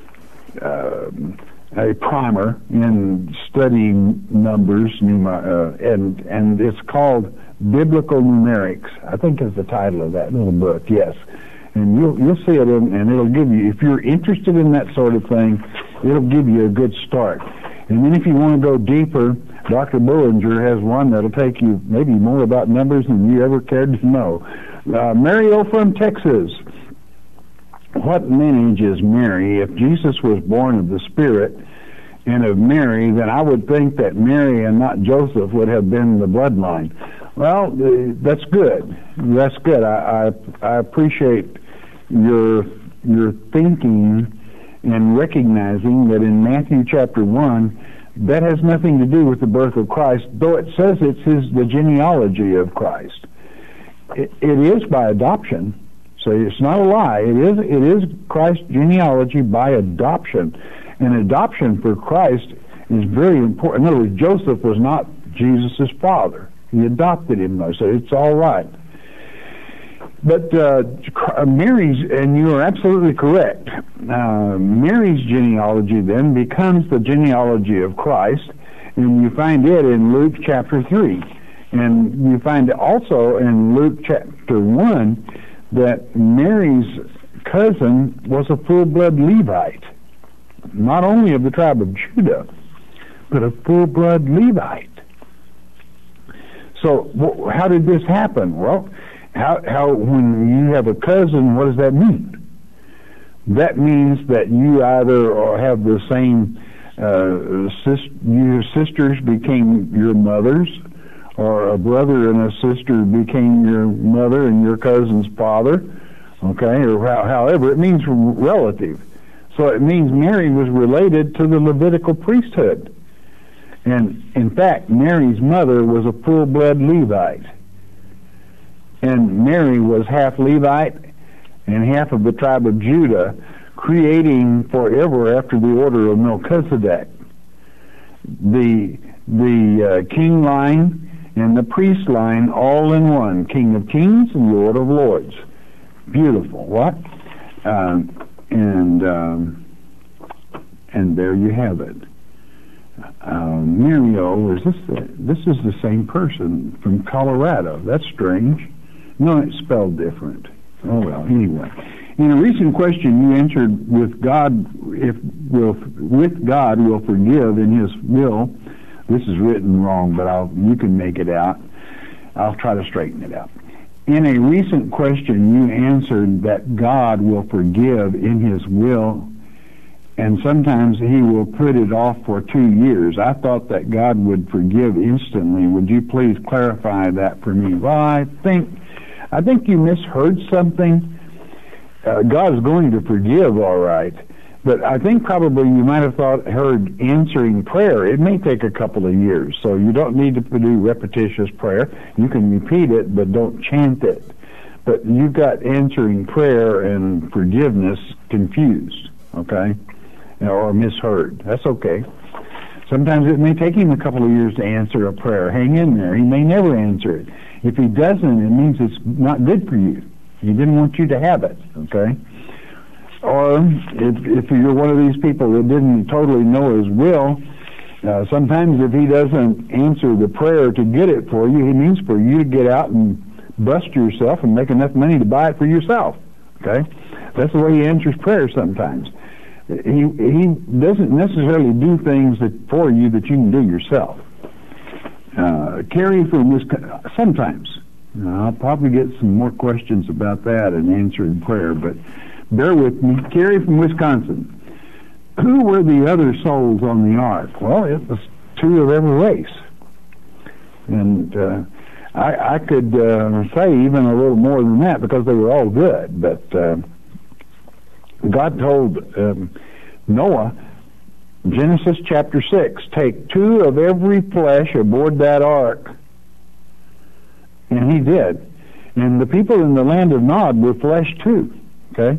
uh, a primer in studying numbers, uh, and and it's called Biblical Numerics. I think is the title of that little book. Yes, and you'll you'll see it, in, and it'll give you, if you're interested in that sort of thing, it'll give you a good start. And then if you want to go deeper, Doctor Bullinger has one that'll take you maybe more about numbers than you ever cared to know. Uh, Mario from Texas. What lineage is Mary? If Jesus was born of the Spirit and of Mary, then I would think that Mary and not Joseph would have been the bloodline. Well, uh, that's good. That's good. I, I, I appreciate your your thinking and recognizing that in Matthew chapter one, that has nothing to do with the birth of Christ, though it says it's his, the genealogy of Christ. It, it is by adoption. So it's not a lie. It is it is Christ's genealogy by adoption. And adoption for Christ is very important. In other words, Joseph was not Jesus' father. He adopted him, though, so it's all right. But uh, Mary's, and you are absolutely correct, uh, Mary's genealogy then becomes the genealogy of Christ, and you find it in Luke chapter three. And you find it also in Luke chapter one that Mary's cousin was a full-blood Levite, not only of the tribe of Judah, but a full-blood Levite. So wh- how did this happen? Well, how, how when you have a cousin, what does that mean? That means that you either or have the same, uh, sis- your sisters became your mothers, or a brother and a sister became your mother and your cousin's father, okay, or how, however, it means relative. So it means Mary was related to the Levitical priesthood. And in fact, Mary's mother was a full-blood Levite. And Mary was half Levite and half of the tribe of Judah, creating forever after the order of Melchizedek the the uh, king line and the priest line all in one, King of Kings and Lord of Lords. Beautiful, what? Um, and um, and there you have it. Uh, Mario, is this the, this is the same person from Colorado? That's strange. No, it's spelled different. Oh well. Anyway, in a recent question, you answered with God, if will with God will forgive in His will. This is written wrong, but I'll you can make it out. I'll try to straighten it out. In a recent question, you answered that God will forgive in His will, and sometimes He will put it off for two years. I thought that God would forgive instantly. Would you please clarify that for me? Well, I think, I think you misheard something. Uh, God is going to forgive, all right, but I think probably you might have thought heard answering prayer. It may take a couple of years, so you don't need to do repetitious prayer. You can repeat it, but don't chant it. But you got answering prayer and forgiveness confused, okay? Or misheard. That's okay. Sometimes it may take him a couple of years to answer a prayer. Hang in there. He may never answer it. If he doesn't, it means it's not good for you. He didn't want you to have it, okay? Or if, if you're one of these people that didn't totally know His will, uh, sometimes if He doesn't answer the prayer to get it for you, He means for you to get out and bust yourself and make enough money to buy it for yourself, okay? That's the way He answers prayer sometimes. He he doesn't necessarily do things that for you that you can do yourself. Uh, Carrie from Wisconsin, sometimes, Now, I'll probably get some more questions about that and answer in prayer, but bear with me. Carrie from Wisconsin. Who were the other souls on the ark? Well, it was two of every race. And uh, I, I could uh, say even a little more than that because they were all good. But uh, God told um, Noah, Genesis chapter six, take two of every flesh aboard that ark. And he did. And the people in the land of Nod were flesh too. Okay?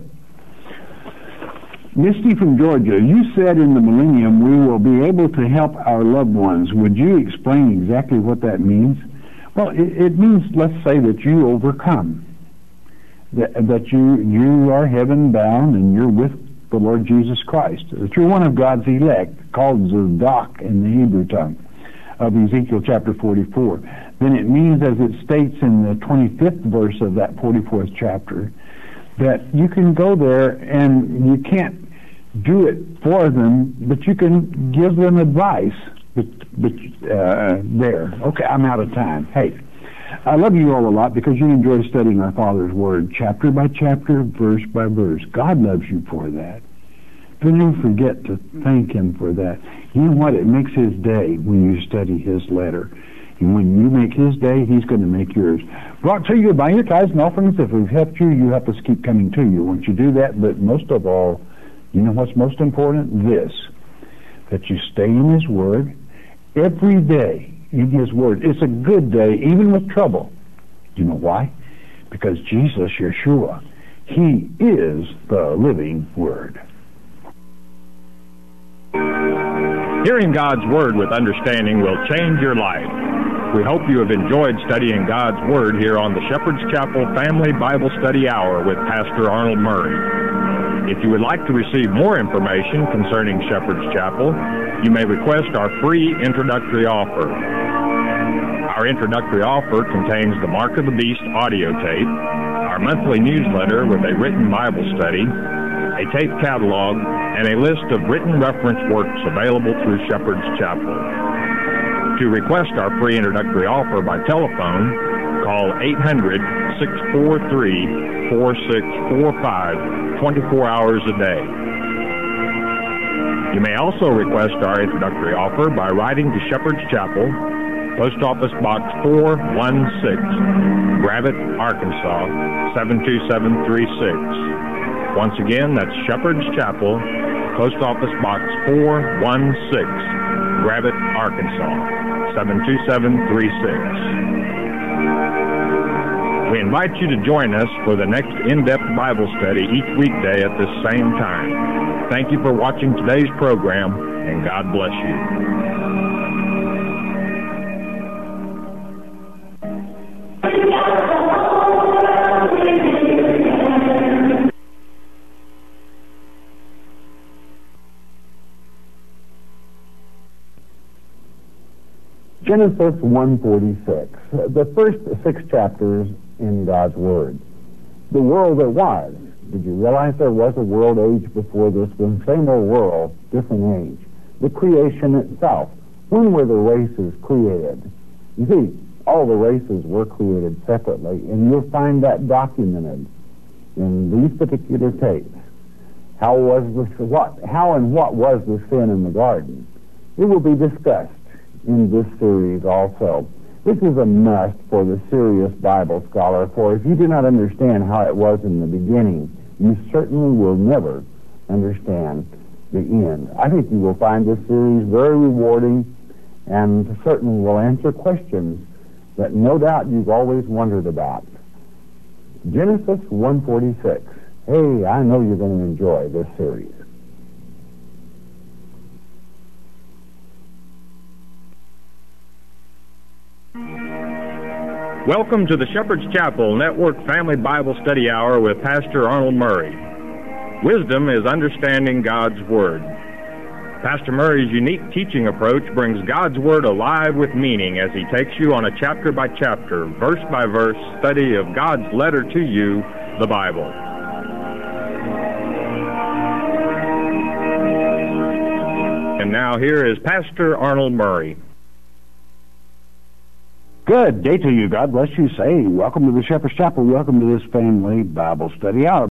Misty from Georgia, you said in the millennium we will be able to help our loved ones. Would you explain exactly what that means? Well, it, it means, let's say, that you overcome. That, that you, you are heaven-bound and you're with the Lord Jesus Christ. That you're one of God's elect, called Zadok in the Hebrew tongue of Ezekiel chapter forty-four. Then it means, as it states in the twenty-fifth verse of that forty-fourth chapter, that you can go there and you can't do it for them, but you can give them advice. But, but uh, there. Okay, I'm out of time. Hey, I love you all a lot because you enjoy studying our Father's Word, chapter by chapter, verse by verse. God loves you for that. Don't ever forget to thank Him for that. You know what? It makes His day when you study His letter. And when you make His day, He's going to make yours. Brought to you by your tithes and offerings. If we've helped you, you help us keep coming to you. Once you do that, but most of all, you know what's most important? This, that you stay in His Word every day in His Word. It's a good day, even with trouble. You know why? Because Jesus, Yeshua, He is the living Word. Hearing God's Word with understanding will change your life. We hope you have enjoyed studying God's Word here on the Shepherd's Chapel Family Bible Study Hour with Pastor Arnold Murray. If you would like to receive more information concerning Shepherd's Chapel, you may request our free introductory offer. Our introductory offer contains the Mark of the Beast audio tape, our monthly newsletter with a written Bible study, a tape catalog, and a list of written reference works available through Shepherd's Chapel. To request our free introductory offer by telephone, call eight hundred, six four three, four six four five twenty-four hours a day. You may also request our introductory offer by writing to Shepherd's Chapel, Post Office Box four one six, Gravette, Arkansas, seven two seven three six. Once again, that's Shepherd's Chapel, Post Office Box four one six, Gravette, Arkansas, seven two seven three six. We invite you to join us for the next in-depth Bible study each weekday at this same time. Thank you for watching today's program, and God bless you. Genesis one forty-six, the first six chapters in God's Word. The world that was. Did you realize there was a world age before this one? Same old world, different age. The creation itself. When were the races created? You see, all the races were created separately, and you'll find that documented in these particular tapes. How was the what? How and what was the sin in the garden? It will be discussed in this series also. This is a must for the serious Bible scholar, for if you do not understand how it was in the beginning, you certainly will never understand the end. I think you will find this series very rewarding and certainly will answer questions that no doubt you've always wondered about. Genesis one forty-six. Hey, I know you're going to enjoy this series. Welcome to the Shepherd's Chapel Network Family Bible Study Hour with Pastor Arnold Murray. Wisdom is understanding God's Word. Pastor Murray's unique teaching approach brings God's Word alive with meaning as he takes you on a chapter-by-chapter, verse-by-verse study of God's letter to you, the Bible. And now here is Pastor Arnold Murray. Good day to you. God bless you. Say, welcome to the Shepherd's Chapel. Welcome to this family Bible study hour.